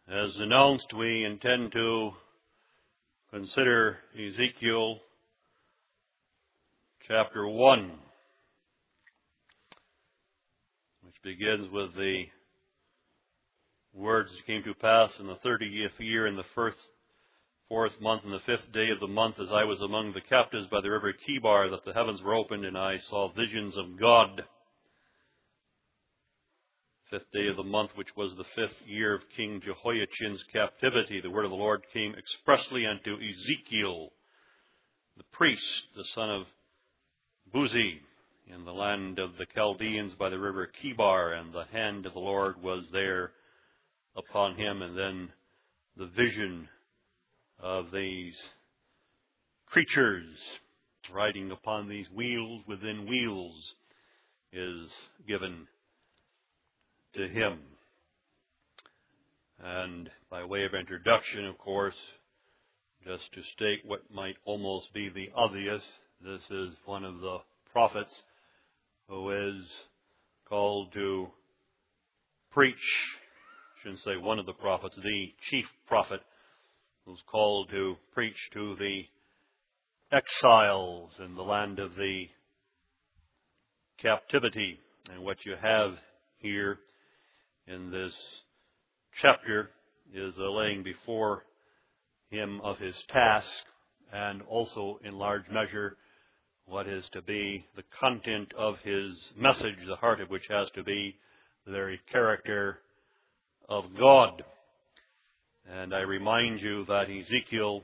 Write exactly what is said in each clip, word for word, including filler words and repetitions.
As announced, we intend to consider Ezekiel chapter one, which begins with the words that came to pass in the thirtieth year in the first, fourth month and the fifth day of the month, as I was among the captives by the river Chebar, that the heavens were opened, and I saw visions of God. Fifth day of the month, which was the fifth year of King Jehoiachin's captivity, the word of the Lord came expressly unto Ezekiel, the priest, the son of Buzi, in the land of the Chaldeans by the river Chebar, and the hand of the Lord was there upon him. And then the vision of these creatures riding upon these wheels within wheels is given to him. And by way of introduction, of course, just to state what might almost be the obvious, this is one of the prophets who is called to preach. I shouldn't say one of the prophets, the chief prophet who's called to preach to the exiles in the land of the captivity. And what you have here in this chapter is a laying before him of his task, and also in large measure what is to be the content of his message, the heart of which has to be the very character of God. And I remind you that Ezekiel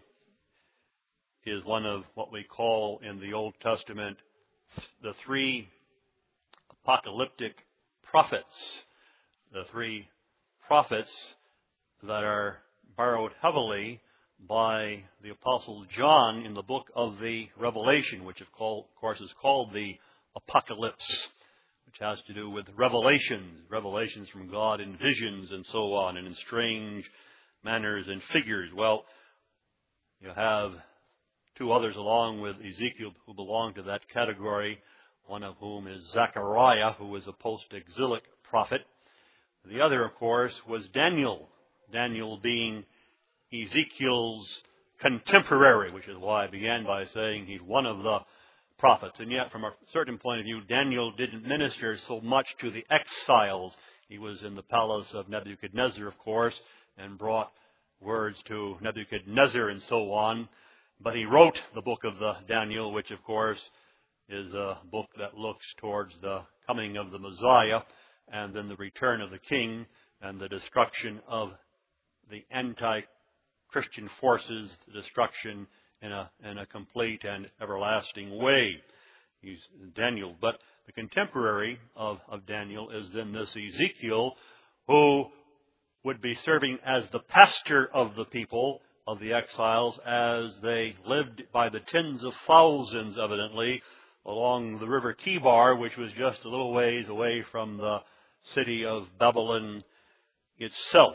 is one of what we call in the Old Testament the three apocalyptic prophets. The three prophets that are borrowed heavily by the Apostle John in the book of the Revelation, which of course is called the Apocalypse, which has to do with revelations, revelations from God in visions and so on, and in strange manners and figures. Well, you have two others along with Ezekiel who belong to that category, one of whom is Zechariah, who is a post-exilic prophet. The other, of course, was Daniel, Daniel being Ezekiel's contemporary, which is why I began by saying he's one of the prophets. And yet, from a certain point of view, Daniel didn't minister so much to the exiles. He was in the palace of Nebuchadnezzar, of course, and brought words to Nebuchadnezzar and so on. But he wrote the book of the Daniel, which, of course, is a book that looks towards the coming of the Messiah, and then the return of the King and the destruction of the anti-Christian forces, the destruction in a, in a complete and everlasting way. He's Daniel. But the contemporary of, of Daniel is then this Ezekiel, who would be serving as the pastor of the people of the exiles as they lived by the tens of thousands, evidently, along the river Chebar, which was just a little ways away from the city of Babylon itself.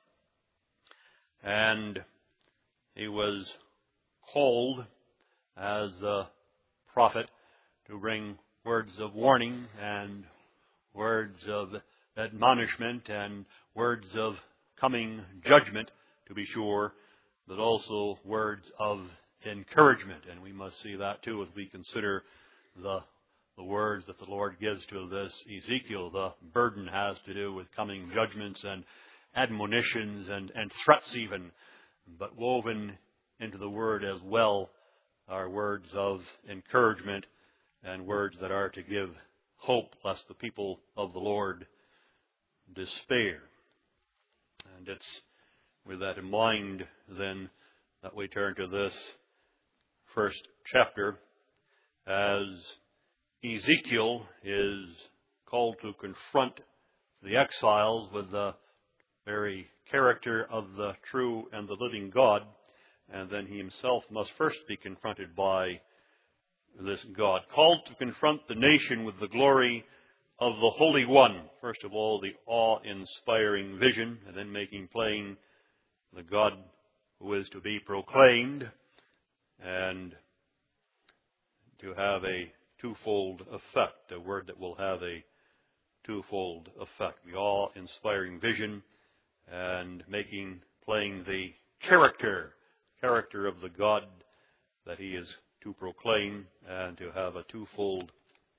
And he was called as the prophet to bring words of warning and words of admonishment and words of coming judgment, to be sure, but also words of encouragement. And we must see that too as we consider the the words that the Lord gives to this Ezekiel. The burden has to do with coming judgments and admonitions and, and threats even, but woven into the word as well are words of encouragement and words that are to give hope, lest the people of the Lord despair. And it's with that in mind, then, that we turn to this first chapter, as Ezekiel is called to confront the exiles with the very character of the true and the living God, and then he himself must first be confronted by this God. Called to confront the nation with the glory of the Holy One. First of all, the awe-inspiring vision, and then making plain the God who is to be proclaimed, and to have a twofold effect, a word that will have a twofold effect. The awe-inspiring vision and making, playing the character, character of the God that he is to proclaim and to have a twofold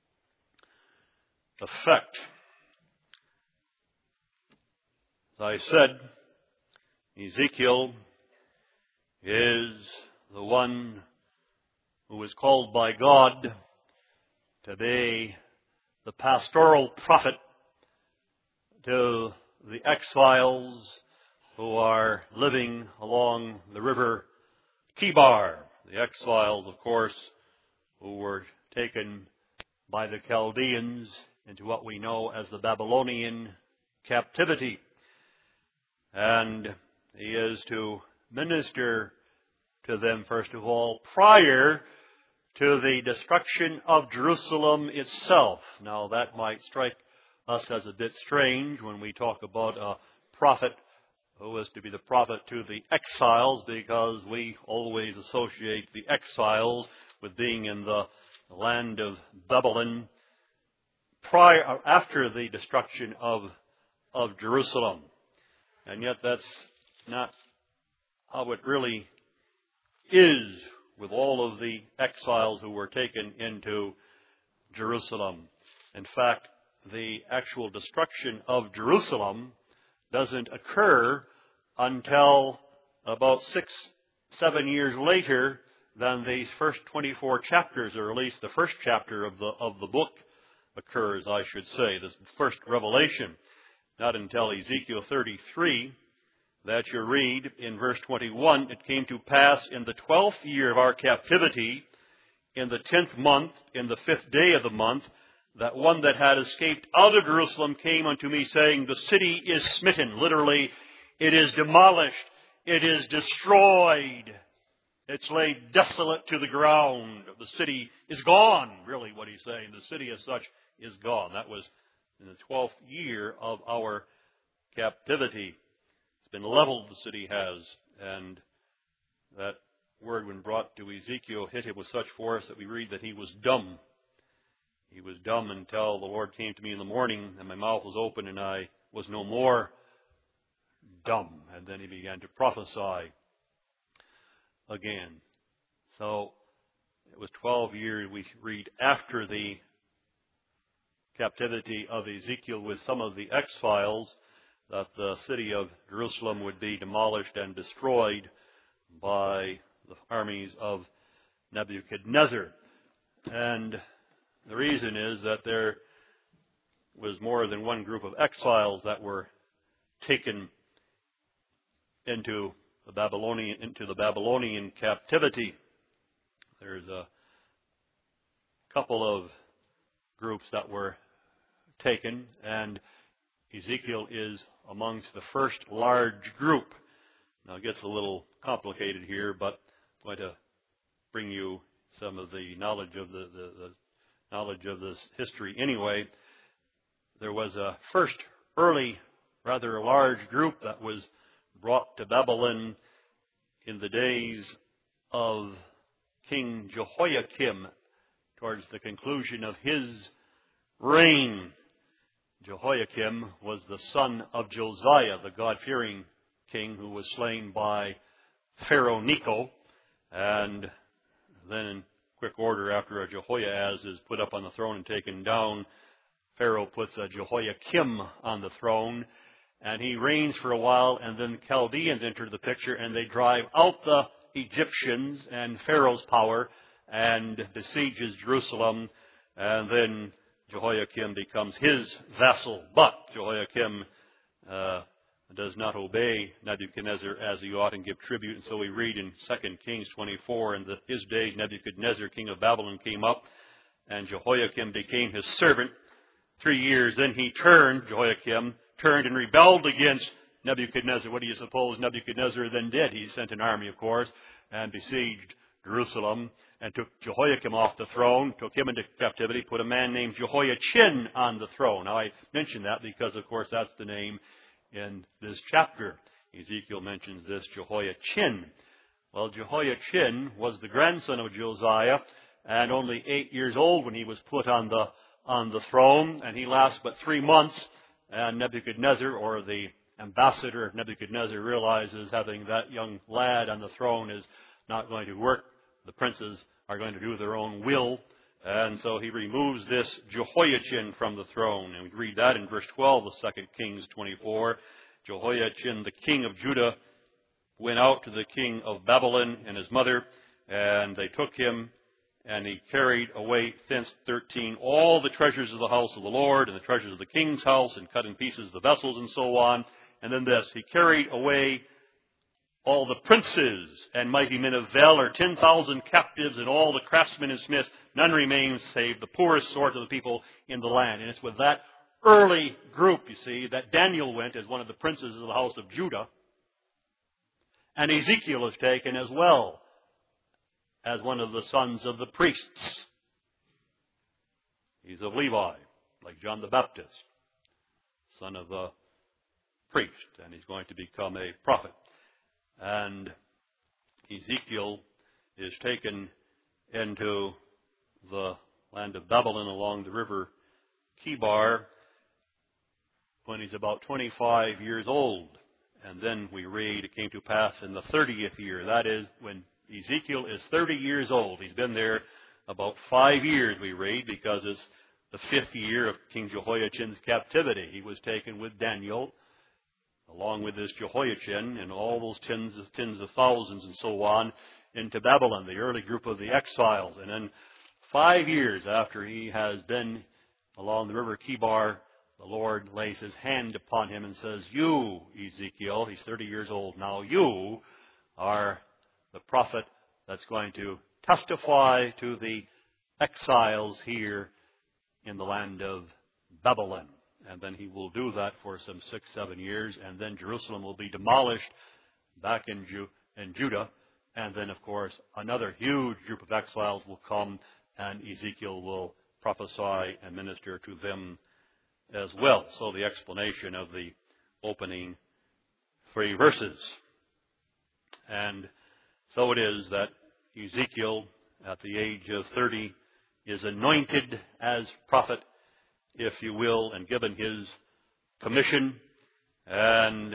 effect. As I said, Ezekiel is the one who is called by God to be the pastoral prophet to the exiles who are living along the river Kibar. The exiles, of course, who were taken by the Chaldeans into what we know as the Babylonian captivity. And he is to minister to them, first of all, prior to the destruction of Jerusalem itself. Now, that might strike us as a bit strange when we talk about a prophet who is to be the prophet to the exiles, because we always associate the exiles with being in the land of Babylon prior, after the destruction of, of Jerusalem. And yet that's not how it really is with all of the exiles who were taken into Jerusalem. In fact, the actual destruction of Jerusalem doesn't occur until about six, seven years later than the first twenty-four chapters, or at least the first chapter of the of the book occurs, I should say, this first revelation. Not until Ezekiel thirty-three that you read in verse twenty-one, it came to pass in the twelfth year of our captivity, in the tenth month, in the fifth day of the month, that one that had escaped out of Jerusalem came unto me, saying, the city is smitten. Literally, it is demolished. It is destroyed. It's laid desolate to the ground. The city is gone, really what he's saying. The city as such is gone. That was in the twelfth year of our captivity. It's been leveled, the city has. And that word, when brought to Ezekiel, hit him with such force that we read that he was dumb. He was dumb until the Lord came to me in the morning, and my mouth was open, and I was no more dumb. And then he began to prophesy again. So it was twelve years, we read, after the captivity of Ezekiel with some of the exiles, that the city of Jerusalem would be demolished and destroyed by the armies of Nebuchadnezzar. And the reason is that there was more than one group of exiles that were taken into the Babylonian into the Babylonian captivity. There's a couple of groups that were taken, and Ezekiel is amongst the first large group. Now it gets a little complicated here, but I'm going to bring you some of the knowledge of the, the, the knowledge of this history anyway. There was a first early, rather large group that was brought to Babylon in the days of King Jehoiakim, towards the conclusion of his reign. Jehoiakim was the son of Josiah, the God-fearing king who was slain by Pharaoh Necho. And then in quick order, after a Jehoiahaz is put up on the throne and taken down, Pharaoh puts a Jehoiakim on the throne, and he reigns for a while, and then the Chaldeans enter the picture, and they drive out the Egyptians and Pharaoh's power and besieges Jerusalem, and then Jehoiakim becomes his vassal. But Jehoiakim uh, does not obey Nebuchadnezzar as he ought and give tribute. And so we read in Second Kings twenty-four, in the, his days Nebuchadnezzar, king of Babylon, came up, and Jehoiakim became his servant. Three years, then he turned, Jehoiakim, turned and rebelled against Nebuchadnezzar. What do you suppose Nebuchadnezzar then did? He sent an army, of course, and besieged Jerusalem, and took Jehoiakim off the throne, took him into captivity, put a man named Jehoiachin on the throne. Now, I mention that because, of course, that's the name in this chapter. Ezekiel mentions this, Jehoiachin. Well, Jehoiachin was the grandson of Josiah, and only eight years old when he was put on the on the throne, and he lasts but three months, and Nebuchadnezzar, or the ambassador, Nebuchadnezzar realizes having that young lad on the throne is not going to work. The princes are going to do their own will. And so he removes this Jehoiachin from the throne. And we read that in verse twelve of Second Kings twenty-four. Jehoiachin, the king of Judah, went out to the king of Babylon and his mother, and they took him, and he carried away thence thirteen all the treasures of the house of the Lord, and the treasures of the king's house, and cut in pieces the vessels, and so on. And then this, he carried away all the princes and mighty men of valor, ten thousand captives, and all the craftsmen and smiths. None remains save the poorest sort of the people in the land. And it's with that early group, you see, that Daniel went as one of the princes of the house of Judah. And Ezekiel is taken as well as one of the sons of the priests. He's of Levi, like John the Baptist, son of a priest, and he's going to become a prophet. And Ezekiel is taken into the land of Babylon along the river Chebar when he's about twenty-five years old. And then we read, it came to pass in the thirtieth year. That is, when Ezekiel is thirty years old. He's been there about five years, we read, because it's the fifth year of King Jehoiachin's captivity. He was taken with Daniel, along with this Jehoiachin and all those tens of tens of thousands and so on, into Babylon, the early group of the exiles. And then five years after he has been along the river Chebar, the Lord lays his hand upon him and says, you, Ezekiel, he's thirty years old now, you are the prophet that's going to testify to the exiles here in the land of Babylon. And then he will do that for some six, seven years, and then Jerusalem will be demolished back in, Ju- in Judah. And then, of course, another huge group of exiles will come, and Ezekiel will prophesy and minister to them as well. So the explanation of the opening three verses. And so it is that Ezekiel, at the age of thirty, is anointed as prophet, if you will, and given his commission, and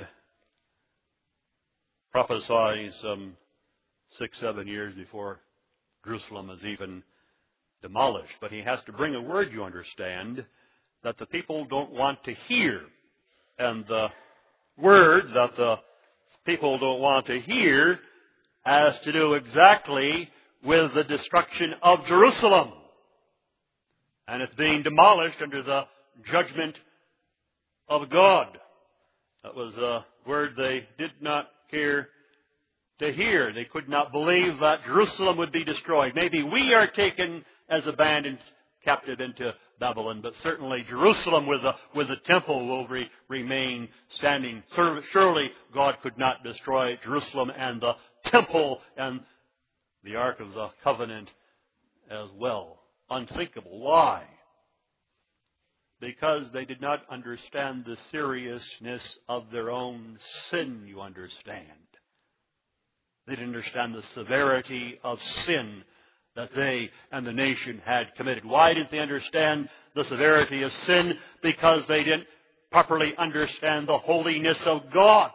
prophesies some six, seven years before Jerusalem is even demolished. But he has to bring a word, you understand, that the people don't want to hear. And the word that the people don't want to hear has to do exactly with the destruction of Jerusalem. And it's being demolished under the judgment of God. That was a word they did not care to hear. They could not believe that Jerusalem would be destroyed. Maybe we are taken as abandoned captive into Babylon, but certainly Jerusalem with the, with the temple will re, remain standing. Surely God could not destroy Jerusalem and the temple and the Ark of the Covenant as well. Unthinkable. Why? Because they did not understand the seriousness of their own sin, you understand. They didn't understand the severity of sin that they and the nation had committed. Why didn't they understand the severity of sin? Because they didn't properly understand the holiness of God.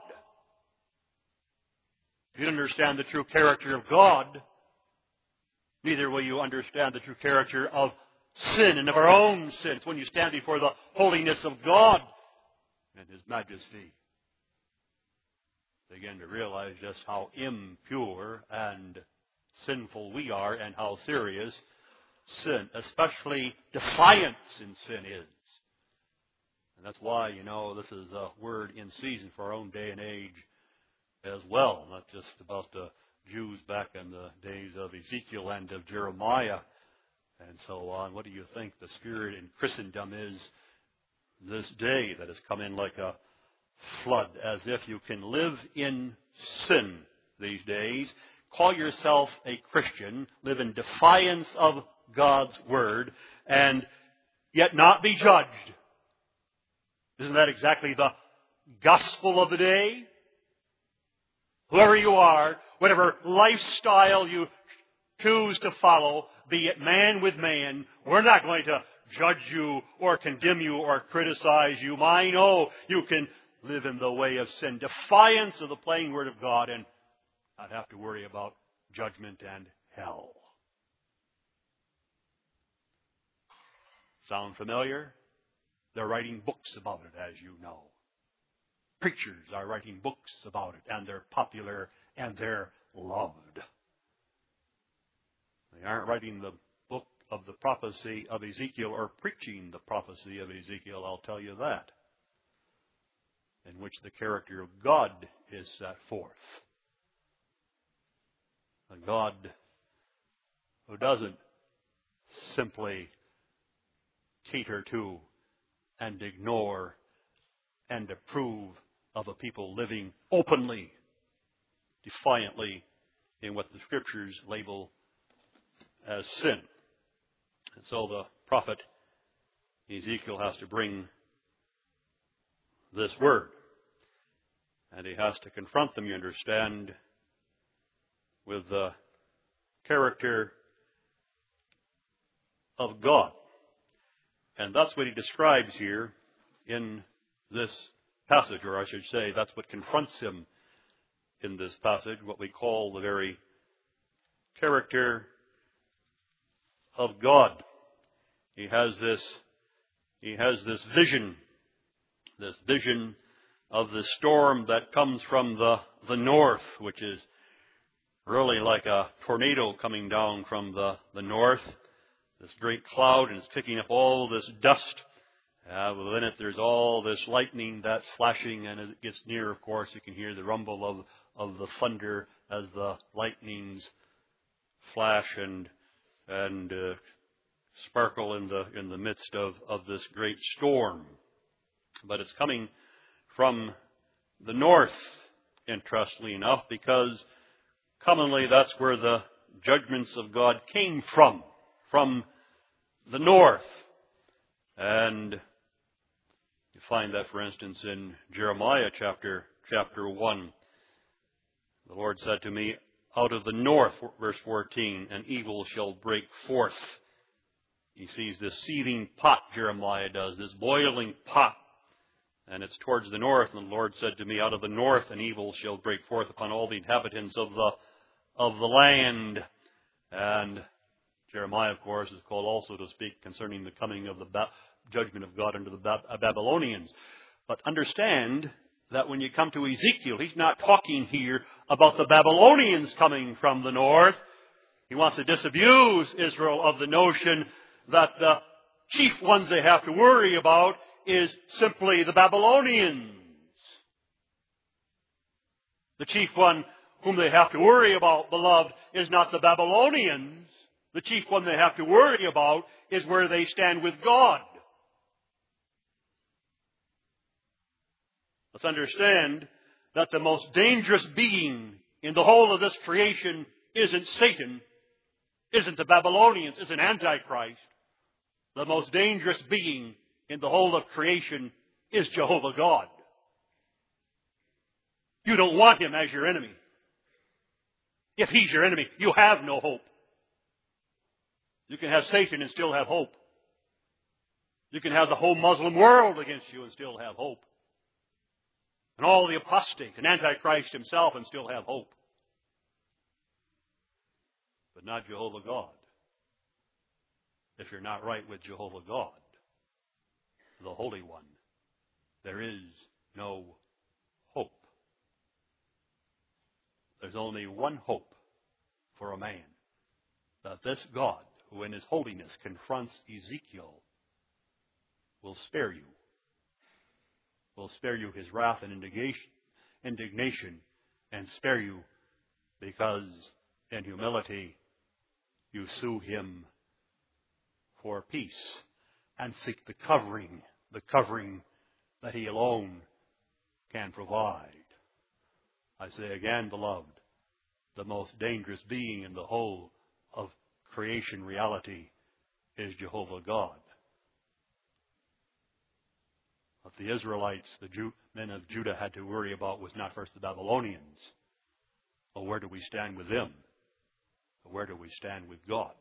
If you understand the true character of God, neither will you understand the true character of sin and of our own sins when you stand before the holiness of God and His majesty. Begin to realize just how impure and sinful we are and how serious sin, especially defiance in sin, is. And that's why, you know, this is a word in season for our own day and age as well, not just about the Jews back in the days of Ezekiel and of Jeremiah and so on. What do you think the spirit in Christendom is this day that has come in like a flood, as if you can live in sin these days, call yourself a Christian, live in defiance of God's Word, and yet not be judged? Isn't that exactly the gospel of the day? Whoever you are, whatever lifestyle you choose to follow, be it man with man, we're not going to judge you or condemn you or criticize you. I know you can live in the way of sin, defiance of the plain word of God, and not have to worry about judgment and hell. Sound familiar? They're writing books about it, as you know. Preachers are writing books about it, and they're popular, and they're loved. They aren't writing the book of the prophecy of Ezekiel or preaching the prophecy of Ezekiel, I'll tell you that, in which the character of God is set forth. A God who doesn't simply cater to and ignore and approve of a people living openly, defiantly in what the Scriptures label as sin. And so the prophet Ezekiel has to bring this word. And he has to confront them, you understand, with the character of God. And that's what he describes here in this passage, or I should say, that's what confronts him in this passage, what we call the very character of God. He has this, he has this vision, this vision of the storm that comes from the, the north, which is really like a tornado coming down from the, the north. This great cloud, and it's kicking up all this dust. Uh, within it, there's all this lightning that's flashing, and as it gets near, of course, you can hear the rumble of, of the thunder as the lightnings flash and and uh, sparkle in the in the midst of, of this great storm. But it's coming from the north, interestingly enough, because commonly that's where the judgments of God came from, from the north. And you find that, for instance, in Jeremiah chapter chapter one. The Lord said to me, out of the north, verse fourteen, an evil shall break forth. He sees this seething pot, Jeremiah does, this boiling pot. And it's towards the north. And the Lord said to me, out of the north an evil shall break forth upon all the inhabitants of the of the land. And Jeremiah, of course, is called also to speak concerning the coming of the ba- judgment of God unto the ba- Babylonians. But understand that when you come to Ezekiel, he's not talking here about the Babylonians coming from the north. He wants to disabuse Israel of the notion that the chief ones they have to worry about is simply the Babylonians. The chief one whom they have to worry about, beloved, is not the Babylonians. The chief one they have to worry about is where they stand with God. Let's understand that the most dangerous being in the whole of this creation isn't Satan, isn't the Babylonians, isn't Antichrist. The most dangerous being in the whole of creation is Jehovah God. You don't want him as your enemy. If he's your enemy, you have no hope. You can have Satan and still have hope. You can have the whole Muslim world against you and still have hope. And all the apostate and Antichrist himself and still have hope. But not Jehovah God. If you're not right with Jehovah God, the Holy One, there is no hope. There's only one hope for a man. That this God, who in his holiness confronts Ezekiel, will spare you. Will spare you his wrath and indignation, and spare you because in humility you sue him for peace and seek the covering, the covering that he alone can provide. I say again, beloved, the most dangerous being in the whole of creation reality is Jehovah God. What the Israelites, the Jew, men of Judah, had to worry about was not first the Babylonians. Well, where do we stand with them? Or where do we stand with God?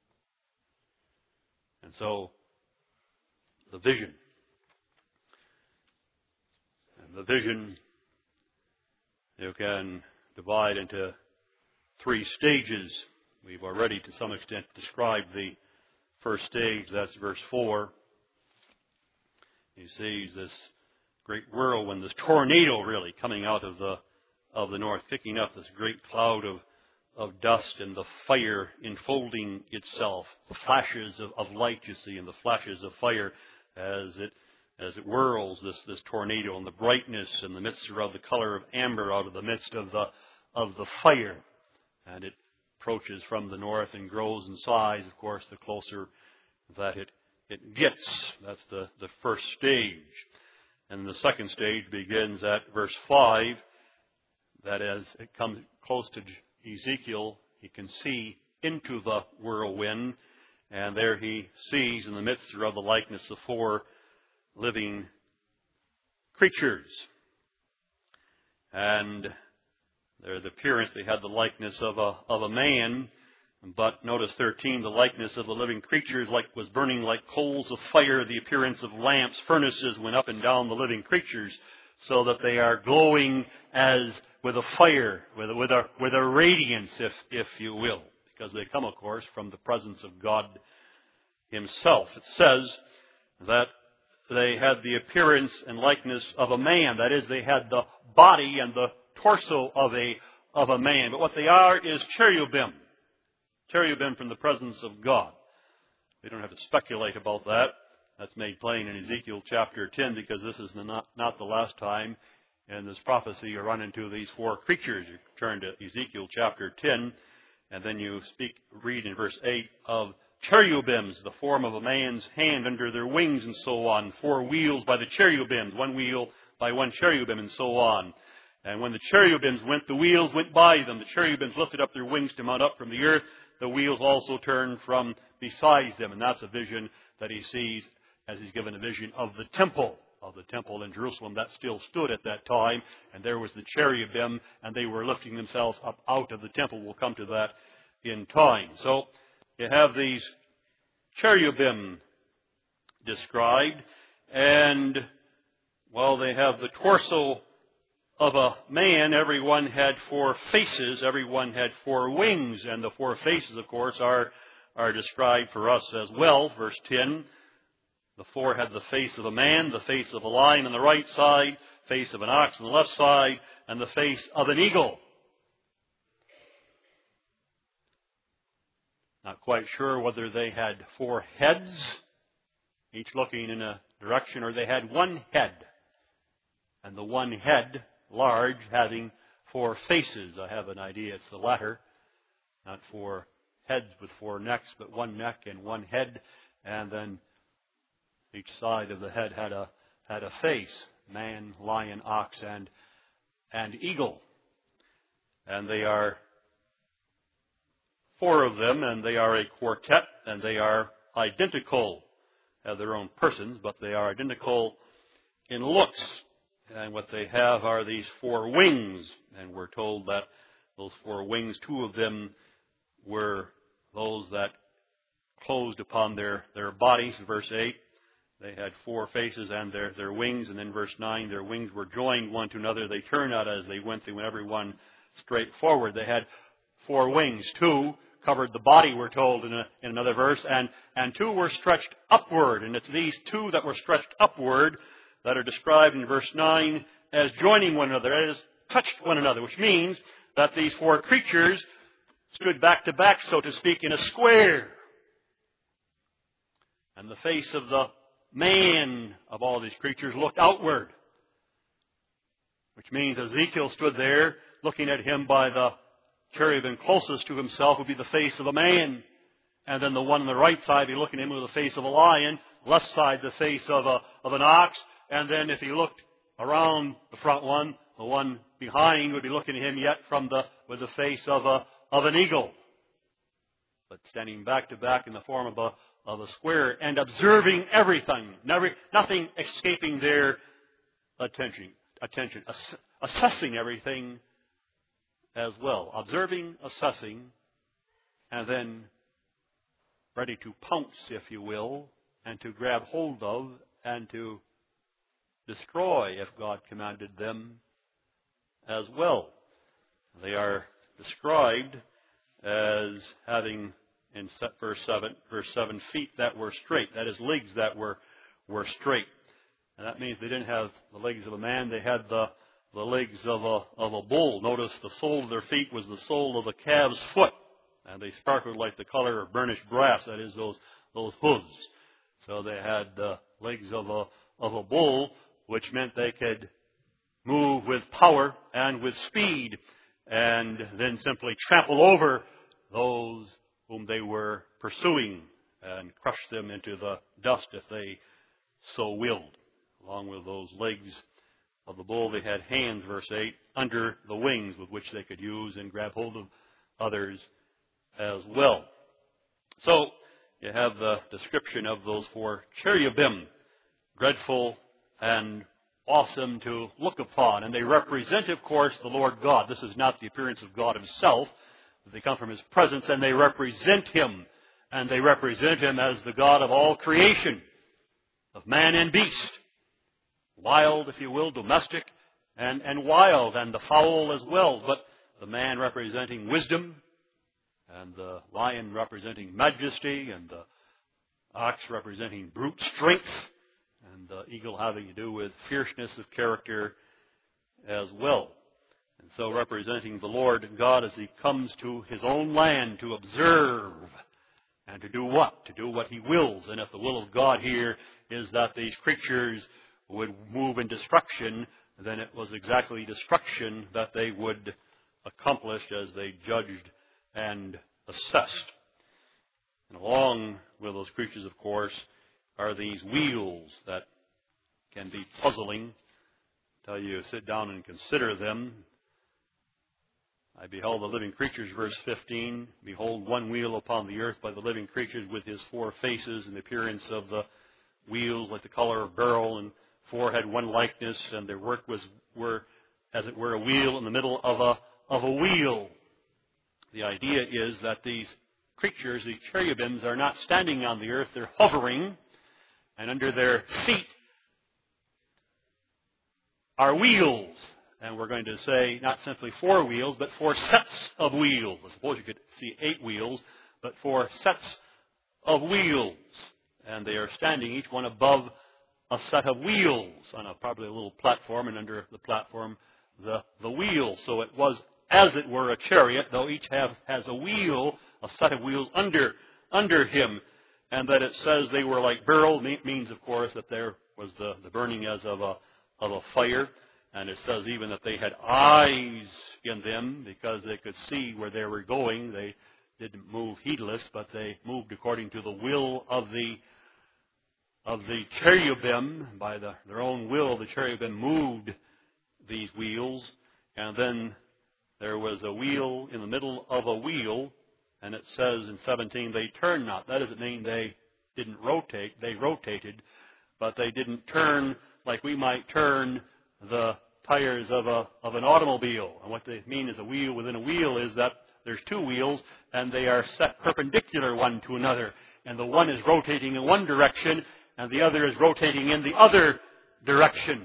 And so, the vision. The vision you can divide into three stages. We've already to some extent described the first stage. That's verse four. He sees this great whirlwind, this tornado really coming out of the of the north, picking up this great cloud of, of dust and the fire enfolding itself. The flashes of, of light you see and the flashes of fire as it as it whirls, this, this tornado, and the brightness in the midst of the color of amber out of the midst of the of the fire. And it approaches from the north and grows in size, of course, the closer that it, it gets. That's the, the first stage. And the second stage begins at verse five, that as it comes close to Ezekiel, he can see into the whirlwind, and there he sees in the midst of the likeness of four living creatures. And their the appearance, they had the likeness of a of a man, but notice thirteen, the likeness of the living creatures like was burning like coals of fire. The appearance of lamps, furnaces went up and down the living creatures, so that they are glowing as with a fire, with a, with a with a radiance, if if you will, because they come, of course, from the presence of God Himself. It says that they had the appearance and likeness of a man. That is, they had the body and the torso of a of a man. But what they are is cherubim. Cherubim from the presence of God. We don't have to speculate about that. That's made plain in Ezekiel chapter ten, because this is not, not the last time in this prophecy you run into these four creatures. You turn to Ezekiel chapter ten, and then you speak, read in verse eight of cherubims, the form of a man's hand under their wings, and so on. Four wheels by the cherubims, one wheel by one cherubim, and so on. And when the cherubims went, the wheels went by them. The cherubims lifted up their wings to mount up from the earth. The wheels also turned from beside them. And that's a vision that he sees as he's given a vision of the temple, of the temple in Jerusalem that still stood at that time. And there was the cherubim, and they were lifting themselves up out of the temple. We'll come to that in time. So you have these cherubim described, and well, they have the torso of a man. Everyone had four faces, everyone had four wings, and the four faces, of course, are are described for us as well. Verse ten, the four had the face of a man, the face of a lion on the right side, face of an ox on the left side, and the face of an eagle. Not quite sure whether they had four heads, each looking in a direction, or they had one head, and the one head, large, having four faces. I have an idea it's the latter. Not four heads with four necks, but one neck and one head, and then each side of the head had a had a face: man, lion, ox, and and eagle. And they are four of them, and they are a quartet, and they are identical. Have their own persons, but they are identical in looks. And what they have are these four wings. And we're told that those four wings, two of them were those that closed upon their, their bodies. Verse eight, they had four faces and their, their wings. And then verse nine, their wings were joined one to another. They turned out as they went. They went every one straight forward. They had four wings. Two covered the body, we're told in, a, in another verse, and, and two were stretched upward. And it's these two that were stretched upward that are described in verse nine as joining one another, as touched one another, which means that these four creatures stood back to back, so to speak, in a square. And the face of the man of all these creatures looked outward, which means Ezekiel stood there looking at him by the cherubim closest to himself would be the face of a man. And then the one on the right side would be looking at him with the face of a lion. Left side, the face of a of an ox. And then if he looked around the front one, the one behind would be looking at him yet from the with the face of a of an eagle. But standing back to back in the form of a of a square and observing everything. Never nothing escaping their attention. Attention. Ass, assessing everything as well. Observing, assessing, and then ready to pounce, if you will, and to grab hold of and to destroy if God commanded them as well. They are described as having, in verse seven, verse seven, feet that were straight. That is, legs that were, were straight. And that means they didn't have the legs of a man. They had the, the legs of a, of a bull. Notice the sole of their feet was the sole of the calf's foot. And they sparkled like the color of burnished brass. That is, those, those hooves. So they had the legs of a, of a bull, which meant they could move with power and with speed, and then simply trample over those whom they were pursuing and crush them into the dust if they so willed. Along with those legs of the bull, they had hands, verse eight, under the wings with which they could use and grab hold of others as well. So you have the description of those four cherubim, dreadful and awesome to look upon. And they represent, of course, the Lord God. This is not the appearance of God himself. They come from his presence, and they represent him. And they represent him as the God of all creation, of man and beast. Wild, if you will, domestic, and, and wild, and the fowl as well. But the man representing wisdom, and the lion representing majesty, and the ox representing brute strength, and the eagle having to do with fierceness of character as well. And so representing the Lord God as he comes to his own land to observe and to do what? To do what he wills. And if the will of God here is that these creatures would move in destruction, then it was exactly destruction that they would accomplish as they judged and assessed. And along with those creatures, of course, are these wheels that can be puzzling until you sit down and consider them. I beheld the living creatures, verse fifteen. Behold, one wheel upon the earth by the living creatures with his four faces, and the appearance of the wheels like the color of beryl, and four had one likeness, and their work was were as it were a wheel in the middle of a of a wheel. The idea is that these creatures, these cherubims, are not standing on the earth, they're hovering, and under their feet are wheels. And we're going to say not simply four wheels, but four sets of wheels. I suppose you could see eight wheels, but four sets of wheels. And they are standing each one above a set of wheels on a probably a little platform, and under the platform the, the wheels. So it was as it were a chariot, though each have, has a wheel, a set of wheels under under him. And that it says they were like beryl means, of course, that there was the, the burning as of a of a fire. And it says even that they had eyes in them because they could see where they were going. They didn't move heedless, but they moved according to the will of the of the cherubim. By the, their own will, the cherubim moved these wheels. And then there was a wheel in the middle of a wheel, and it says in seventeen, they turned not. That doesn't mean they didn't rotate. They rotated, but they didn't turn like we might turn the tires of a of an automobile. And what they mean is a wheel within a wheel is that there's two wheels, and they are set perpendicular one to another. And the one is rotating in one direction, and the other is rotating in the other direction.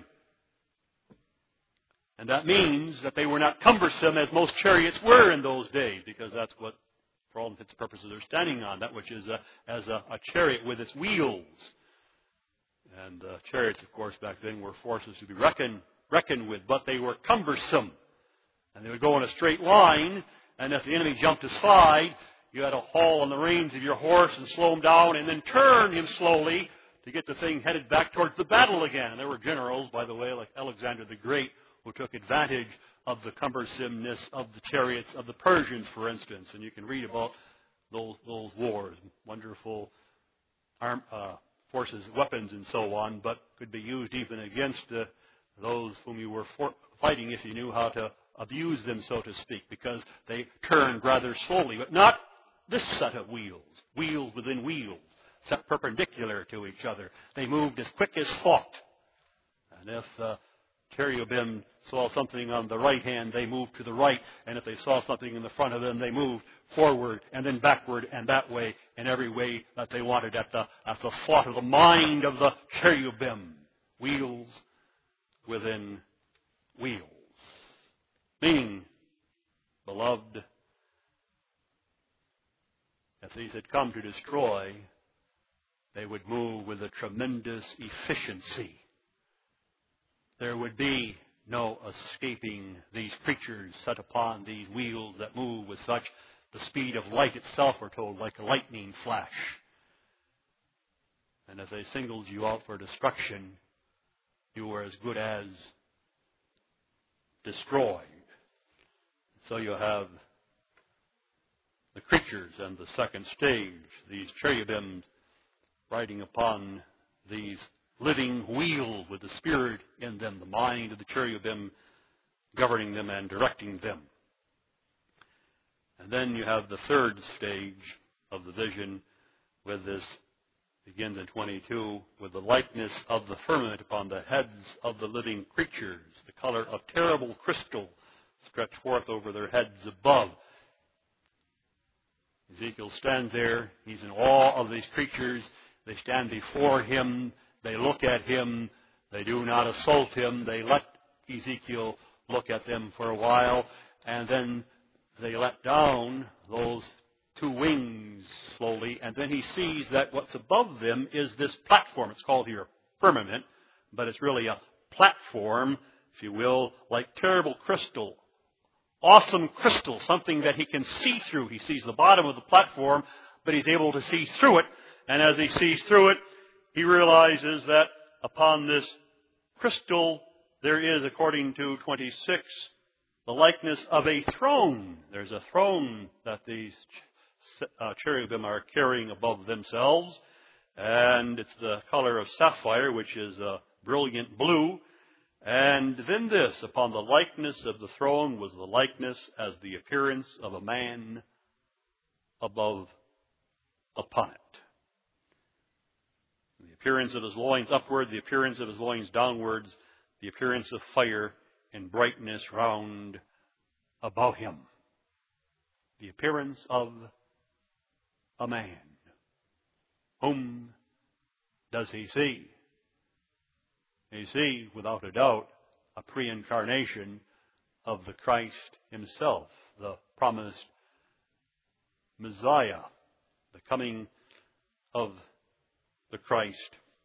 And that means that they were not cumbersome as most chariots were in those days, because that's what, for all intents and purposes, they're standing on, that which is a, as a, a chariot with its wheels. And uh, chariots, of course, back then were forces to be reckoned, reckoned with, but they were cumbersome. And they would go in a straight line, and if the enemy jumped aside, you had to haul on the reins of your horse and slow him down, and then turn him slowly to get the thing headed back towards the battle again. And there were generals, by the way, like Alexander the Great, who took advantage of the cumbersomeness of the chariots of the Persians, for instance. And you can read about those those wars, wonderful arm, uh, forces, weapons, and so on, but could be used even against uh, those whom you were for- fighting if you knew how to abuse them, so to speak, because they turned rather slowly, but not this set of wheels, wheels within wheels, set perpendicular to each other. They moved as quick as thought. And if the cherubim saw something on the right hand, they moved to the right, and if they saw something in the front of them, they moved forward and then backward and that way, in every way that they wanted, at the at the thought of the mind of the cherubim. Wheels within wheels. Meaning, beloved, if these had come to destroy, they would move with a tremendous efficiency. There would be no escaping these creatures set upon these wheels that move with such the speed of light itself, we're told, like a lightning flash. And if they singled you out for destruction, you were as good as destroyed. So you have the creatures and the second stage, these cherubim riding upon these living wheels with the Spirit in them, the mind of the cherubim governing them and directing them. And then you have the third stage of the vision with this, begins in twenty-two, with the likeness of the firmament upon the heads of the living creatures, the color of terrible crystal stretched forth over their heads above. Ezekiel stands there. He's in awe of these creatures. They stand before him. They look at him. They do not assault him. They let Ezekiel look at them for a while. And then they let down those two wings slowly. And then he sees that what's above them is this platform. It's called here firmament, but it's really a platform, if you will, like terrible crystal. Awesome crystal, something that he can see through. He sees the bottom of the platform, but he's able to see through it. And as he sees through it, he realizes that upon this crystal there is, according to twenty-six, the likeness of a throne. There's a throne that these uh, cherubim are carrying above themselves. And it's the color of sapphire, which is a brilliant blue. And then this, upon the likeness of the throne was the likeness as the appearance of a man above upon it. The appearance of his loins upward, the appearance of his loins downwards, the appearance of fire and brightness round about him. The appearance of a man. Whom does he see? He sees, without a doubt, a pre-incarnation of the Christ himself, the promised Messiah, the coming of the Christ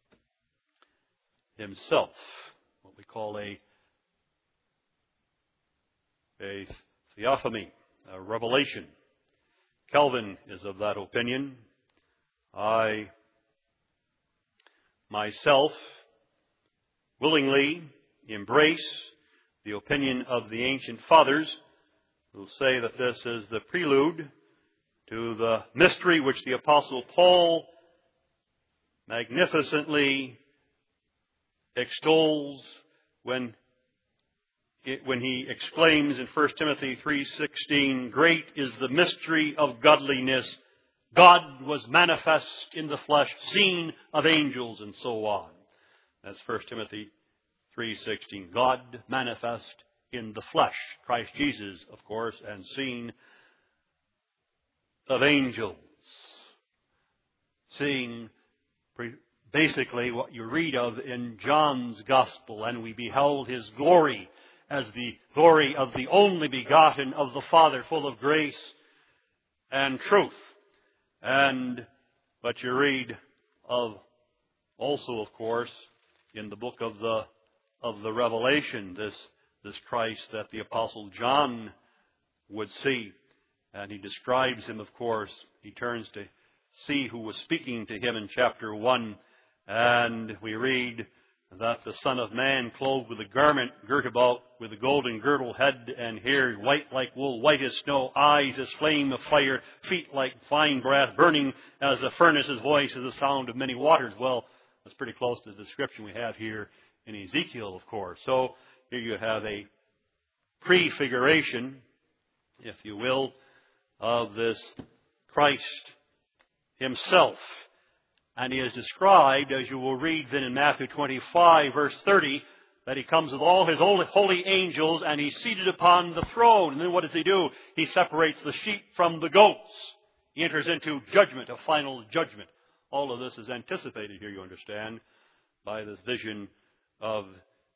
himself, what we call a, a theophany, a revelation. Calvin is of that opinion. I myself willingly embrace the opinion of the ancient fathers who say that this is the prelude to the mystery which the Apostle Paul magnificently extols when it, when he exclaims in First Timothy three sixteen, "Great is the mystery of godliness. God was manifest in the flesh, seen of angels," and so on. That's First Timothy three sixteen. God manifest in the flesh. Christ Jesus, of course, and seen of angels. Seeing basically what you read of in John's Gospel, "And we beheld his glory as the glory of the only begotten of the Father, full of grace and truth." And what you read of also, of course, in the book of the of the Revelation, this this Christ that the Apostle John would see. And he describes him, of course. He turns to see who was speaking to him in chapter one. And we read that the Son of Man, clothed with a garment girt about with a golden girdle, head and hair white like wool, white as snow, eyes as flame of fire, feet like fine brass, burning as a furnace, his voice as the sound of many waters. Well, that's pretty close to the description we have here in Ezekiel, of course. So here you have a prefiguration, if you will, of this Christ himself. And he is described, as you will read then in Matthew twenty-five, verse thirty, that he comes with all his holy angels and he's seated upon the throne. And then what does he do? He separates the sheep from the goats. He enters into judgment, a final judgment. All of this is anticipated here, you understand, by this vision of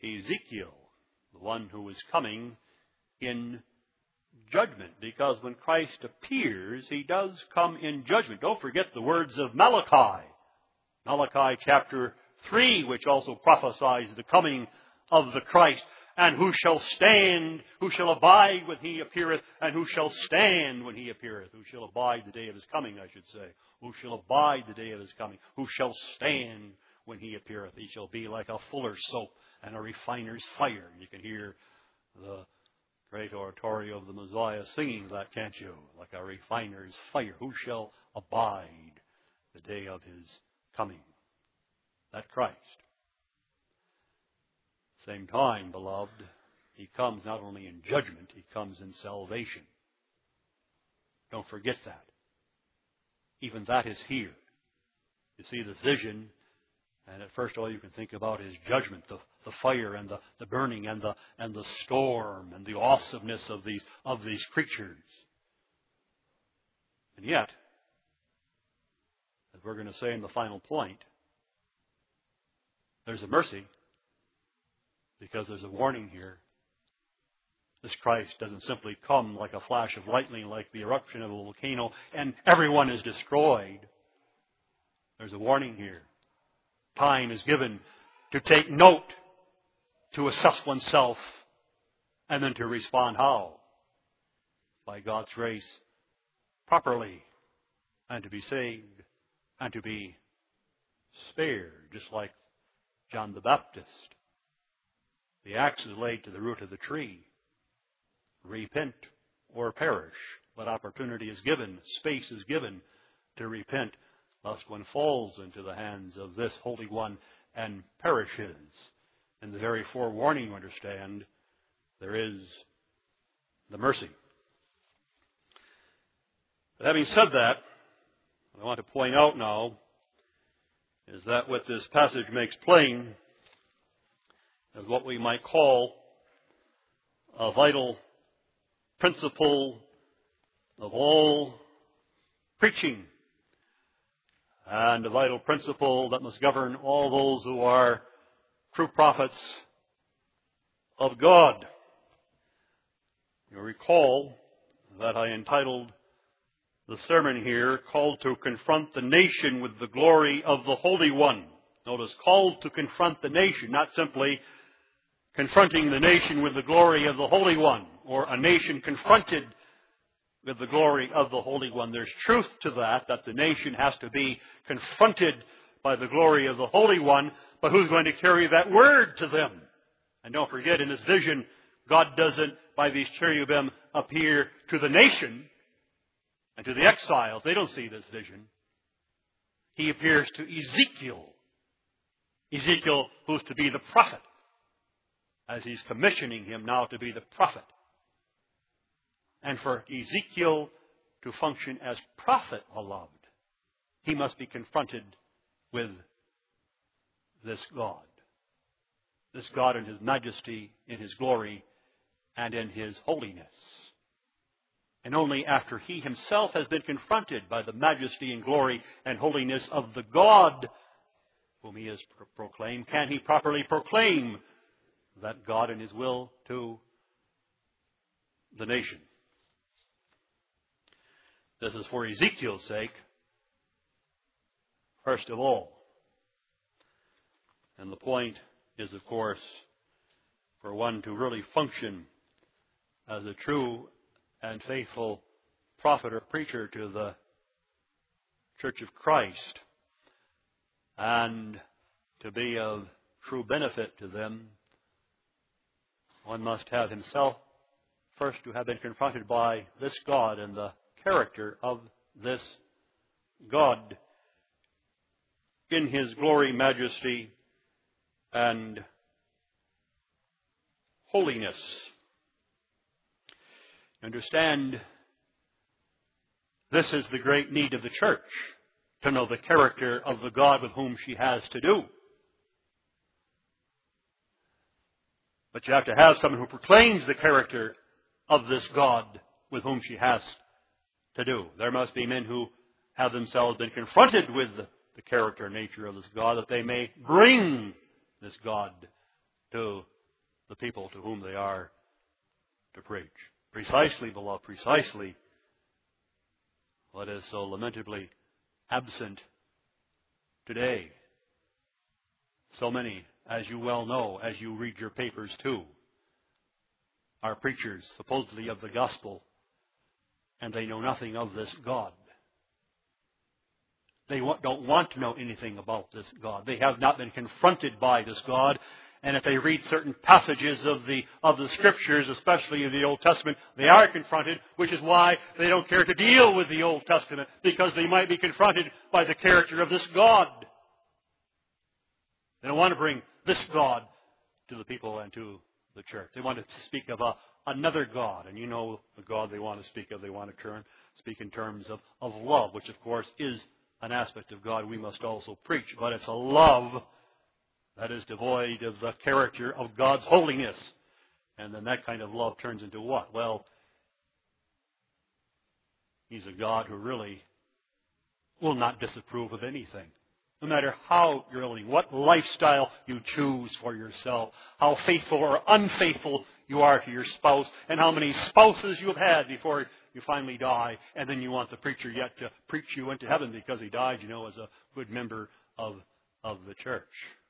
Ezekiel, the one who is coming in judgment. Because when Christ appears, he does come in judgment. Don't forget the words of Malachi. Malachi chapter three, which also prophesies the coming of the Christ. And who shall stand, who shall abide when he appeareth, and who shall stand when he appeareth? Who shall abide the day of his coming, I should say. Who shall abide the day of his coming? Who shall stand when he appeareth? He shall be like a fuller's soap and a refiner's fire. You can hear the great oratorio of the Messiah singing that, can't you? Like a refiner's fire. Who shall abide the day of his coming? That Christ. Same time, beloved, he comes not only in judgment, he comes in salvation. Don't forget that. Even that is here. You see this vision, and at first all you can think about is judgment, the, the fire and the, the burning and the and the storm and the awesomeness of these of these creatures. And yet, as we're going to say in the final point, there's a mercy. Because there's a warning here. This Christ doesn't simply come like a flash of lightning, like the eruption of a volcano, and everyone is destroyed. There's a warning here. Time is given to take note, to assess oneself, and then to respond how? By God's grace, properly, and to be saved, and to be spared, just like John the Baptist. The axe is laid to the root of the tree. Repent or perish. But opportunity is given, space is given to repent, lest one falls into the hands of this Holy One and perishes. In the very forewarning, you understand, there is the mercy. But having said that, what I want to point out now is that what this passage makes plain is what we might call a vital principle of all preaching, and a vital principle that must govern all those who are true prophets of God. You'll recall that I entitled the sermon here, Called to Confront the Nation with the Glory of the Holy One. Notice, called to confront the nation, not simply confronting the nation with the glory of the Holy One, or a nation confronted with the glory of the Holy One. There's truth to that, that the nation has to be confronted by the glory of the Holy One, but who's going to carry that word to them? And don't forget, in this vision, God doesn't, by these cherubim, appear to the nation and to the exiles. They don't see this vision. He appears to Ezekiel. Ezekiel, who's to be the prophet, as he's commissioning him now to be the prophet. And for Ezekiel to function as prophet, beloved, he must be confronted with this God. This God in his majesty, in his glory, and in his holiness. And only after he himself has been confronted by the majesty and glory and holiness of the God whom he has pro- proclaimed, can he properly proclaim that God and his will to the nation. This is for Ezekiel's sake, first of all. And the point is, of course, for one to really function as a true and faithful prophet or preacher to the Church of Christ, and to be of true benefit to them, one must have himself first to have been confronted by this God and the character of this God in his glory, majesty, and holiness. Understand, this is the great need of the church, to know the character of the God with whom she has to do. But you have to have someone who proclaims the character of this God with whom she has to do. There must be men who have themselves been confronted with the character and nature of this God, that they may bring this God to the people to whom they are to preach. Precisely, beloved, precisely what is so lamentably absent today. So many, as you well know, as you read your papers too, are preachers supposedly of the gospel, and they know nothing of this God. They don't want to know anything about this God. They have not been confronted by this God. And if they read certain passages of the of the Scriptures, especially in the Old Testament, they are confronted, which is why they don't care to deal with the Old Testament, because they might be confronted by the character of this God. They don't want to bring this God to the people and to the church. They want to speak of a, another God. And you know the God they want to speak of. They want to turn, speak in terms of, of love, which of course is an aspect of God we must also preach. But it's a love that is devoid of the character of God's holiness. And then that kind of love turns into what? Well, He's a God who really will not disapprove of anything. No matter how you're living, what lifestyle you choose for yourself, how faithful or unfaithful you are to your spouse, and how many spouses you have had before you finally die, and then you want the preacher yet to preach you into heaven because he died, you know, as a good member of, of the church.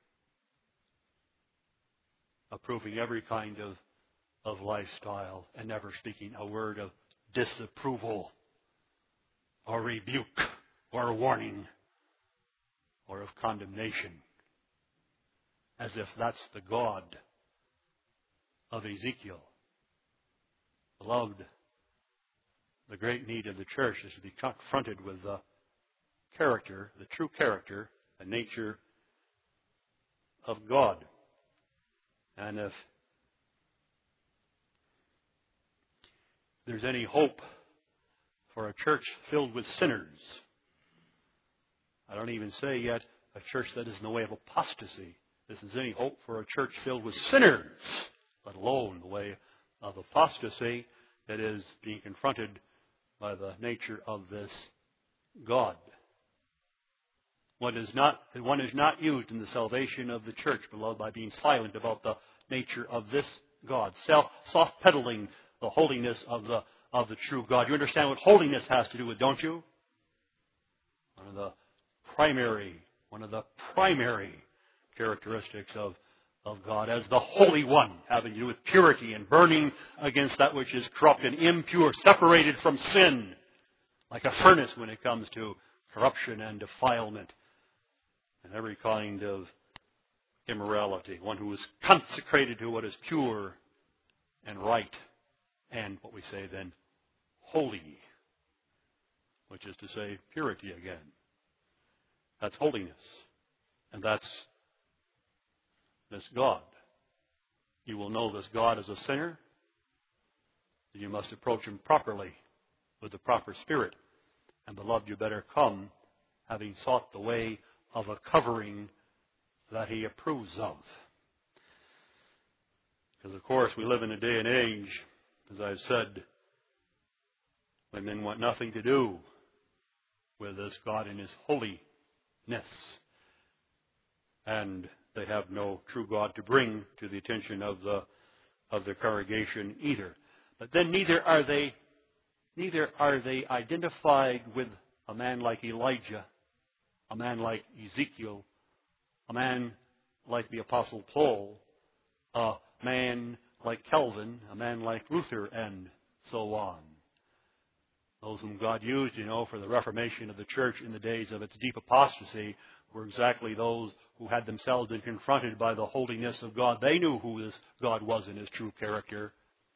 Approving every kind of, of lifestyle and never speaking a word of disapproval or rebuke or warning or of condemnation, as if that's the God of Ezekiel. Beloved, the great need of the church is to be confronted with the character, the true character, the nature of God. And if there's any hope for a church filled with sinners, I don't even say yet a church that is in the way of apostasy. This is any hope for a church filled with sinners, let alone the way of apostasy that is being confronted by the nature of this God. One is not, one is not used in the salvation of the church, beloved, by being silent about the nature of this God, self, soft-pedaling the holiness of the of the true God. You understand what holiness has to do with, don't you? One of the primary, one of the primary characteristics of, of God as the Holy One, having to do with purity and burning against that which is corrupt and impure, separated from sin, like a furnace when it comes to corruption and defilement and every kind of immorality. One who is consecrated to what is pure and right and, what we say then, holy, which is to say purity again. That's holiness. And that's this God. You will know this God as a sinner. You must approach Him properly with the proper spirit. And beloved, you better come having sought the way of a covering that He approves of. Because, of course, we live in a day and age, as I've said, when men want nothing to do with this God in His holiness. And they have no true God to bring to the attention of the of the congregation either. But then neither are they neither are they identified with a man like Elijah, a man like Ezekiel, a man like the Apostle Paul, a man like Calvin, a man like Luther, and so on. Those whom God used, you know, for the reformation of the church in the days of its deep apostasy were exactly those who had themselves been confronted by the holiness of God. They knew who this God was in His true character.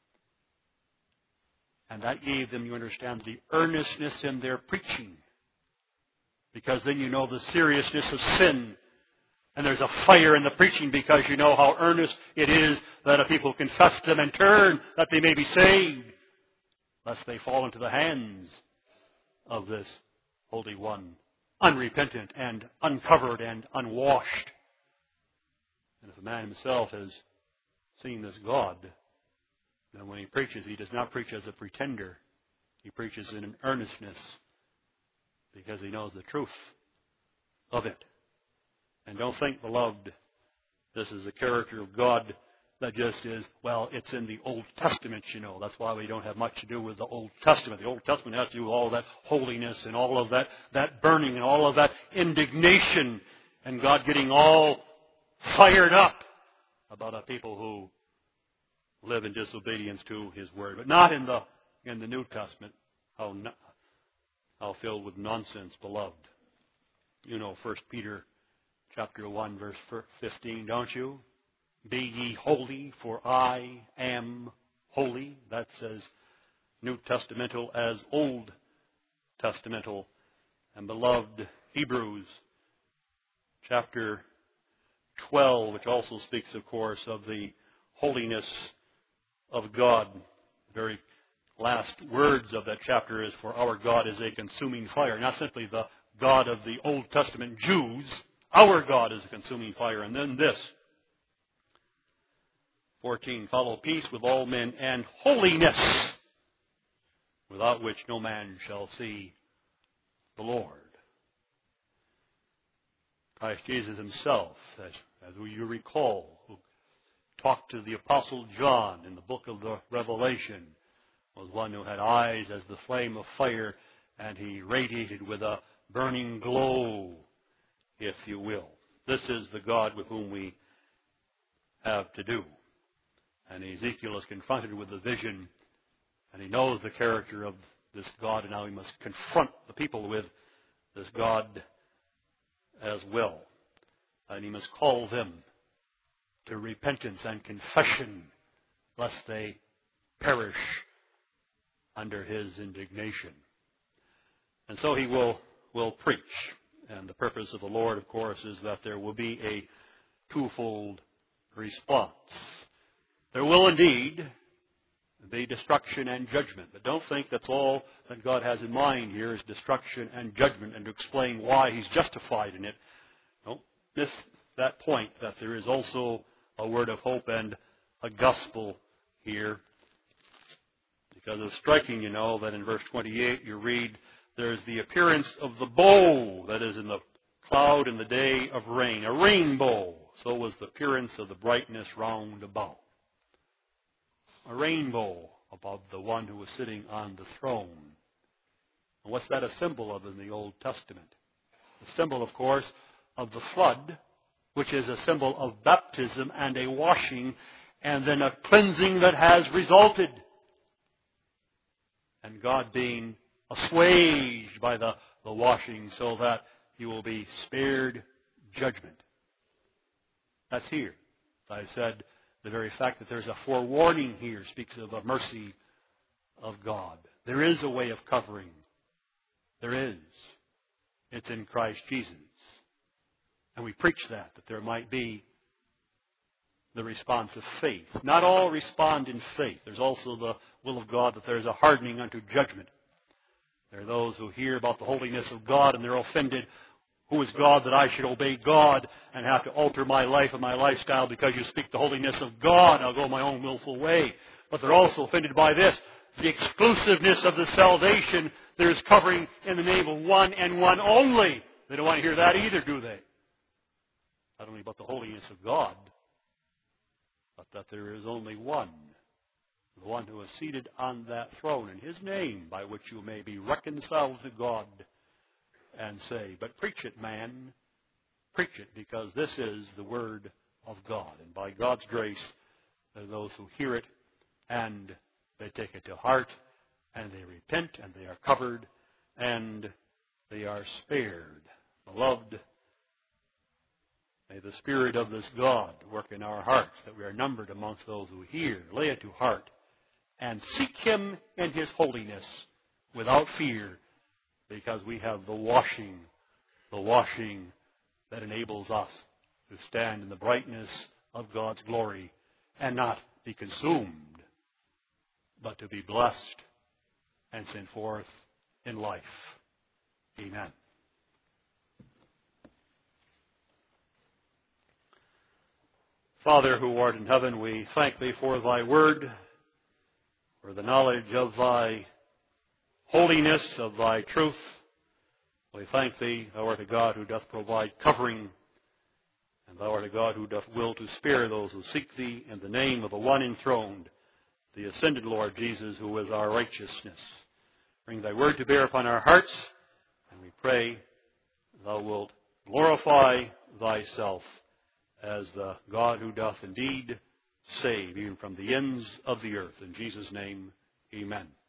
And that gave them, you understand, the earnestness in their preaching. Because then you know the seriousness of sin. And there's a fire in the preaching because you know how earnest it is that a people confess them and turn that they may be saved, lest they fall into the hands of this Holy One, unrepentant and uncovered and unwashed. And if a man himself has seen this God, then when he preaches, he does not preach as a pretender. He preaches in an earnestness because he knows the truth of it. And don't think, beloved, This is a character of God that just is, well, it's in the Old Testament, you know. That's why we don't have much to do with the Old Testament. The Old Testament has to do with all that holiness and all of that, that burning and all of that indignation and God getting all fired up about a people who live in disobedience to His Word. But not in the in the New Testament. How, how filled with nonsense, beloved. You know First Peter chapter one, verse fifteen, don't you? Be ye holy, for I am holy. That's as New Testamental as Old Testamental. And beloved, Hebrews chapter twelve, which also speaks, of course, of the holiness of God. The very last words of that chapter is, for our God is a consuming fire. Not simply the God of the Old Testament Jews. Our God is a consuming fire. And then this, fourteen, follow peace with all men and holiness, without which no man shall see the Lord. Christ Jesus Himself, as, as you recall, who talked to the Apostle John in the book of the Revelation, was one who had eyes as the flame of fire, and he radiated with a burning glow, if you will. This is the God with whom we have to do. And Ezekiel is confronted with the vision, and he knows the character of this God, and now he must confront the people with this God as well. And he must call them to repentance and confession, lest they perish under his indignation. And so he will, will preach. And the purpose of the Lord, of course, is that there will be a twofold response. There will indeed be destruction and judgment. But don't think that's all that God has in mind here is destruction and judgment, and to explain why He's justified in it. Don't miss that point, that there is also a word of hope and a gospel here. Because it's striking, you know, that in verse twenty-eight you read, there's the appearance of the bow that is in the cloud in the day of rain. A rainbow. So was the appearance of the brightness round about. A rainbow above the one who was sitting on the throne. And what's that a symbol of in the Old Testament? A symbol, of course, of the flood, which is a symbol of baptism and a washing, and then a cleansing that has resulted. And God being assuaged by the, the washing so that you will be spared judgment. That's here. As I said, the very fact that there's a forewarning here speaks of the mercy of God. There is a way of covering. There is. It's in Christ Jesus. And we preach that, that there might be the response of faith. Not all respond in faith. There's also the will of God that there's a hardening unto judgment. There are those who hear about the holiness of God and they're offended. Who is God that I should obey God and have to alter my life and my lifestyle because you speak the holiness of God? I'll go my own willful way. But they're also offended by this. The exclusiveness of the salvation there is covering in the name of one and one only. They don't want to hear that either, do they? Not only about the holiness of God, but that there is only one. The one who is seated on that throne in His name, by which you may be reconciled to God and say, but preach it, man. Preach it, because this is the Word of God. And by God's grace, there are those who hear it, and they take it to heart, and they repent, and they are covered, and they are spared. Beloved, may the Spirit of this God work in our hearts, that we are numbered amongst those who hear, lay it to heart, and seek Him in His holiness without fear, because we have the washing, the washing that enables us to stand in the brightness of God's glory and not be consumed, but to be blessed and sent forth in life. Amen. Father who art in heaven, we thank Thee for Thy word, for the knowledge of Thy holiness, of Thy truth. We thank Thee, Thou art a God who doth provide covering And thou art a God who doth will to spare those who seek thee in the name of the one enthroned, the ascended Lord Jesus, who is our righteousness. Bring thy word to bear upon our hearts, and we pray thou wilt glorify thyself as the God who doth indeed save, even from the ends of the earth. In Jesus' name, amen.